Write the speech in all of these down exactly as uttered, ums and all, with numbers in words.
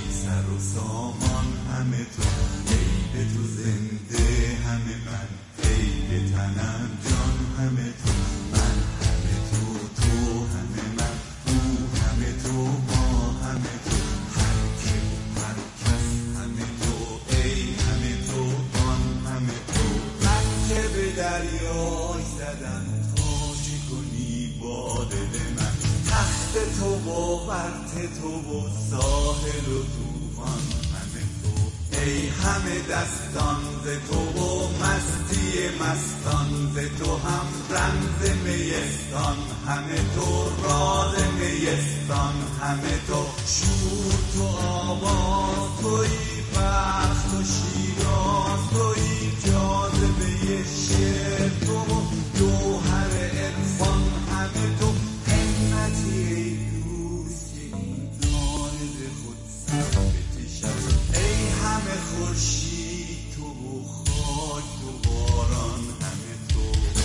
سر و سامان همه تو، ای به تو زنده همه من، ای به تنم جان همه تو، من همه تو، تو همه من، او همه تو، ما همه تو، هر که و هر کس همه تو، ای همه تو، آن همه تو. من که به دریای زدم تا چه کنی با دل من، تخت تو و ورط تو و ساحل و طوفان همه تو، ای همه دستان ز تو و مستی مستان ز تو، هم رمز میستان همه تو، راز میستان همه تو، شور تو آواز تویی، بخت و شیراز تویی، جاذبه شعر تو و جوهر عرفان همه تو، همتی ای دوست که این دانه ز خود سر بکشد، ای همه خورشید تو و خاک و باران همه تو.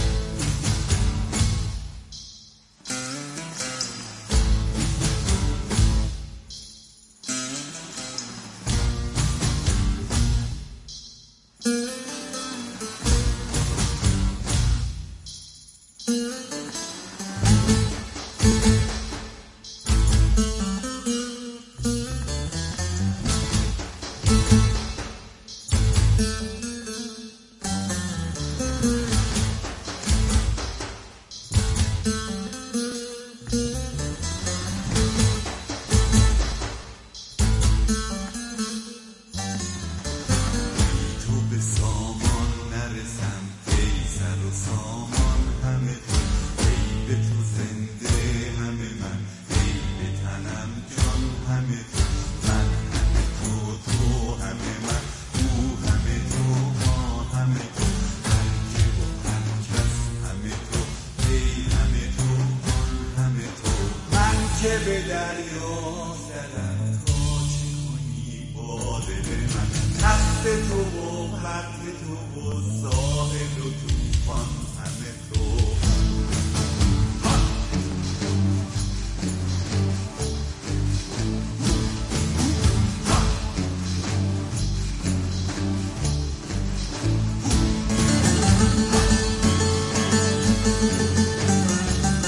که به دریا زدم تا چه کنی با دل من، تخت تو و پرت تو و ساحل و طوفان همه تو.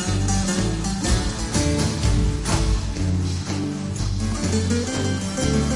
Thank you.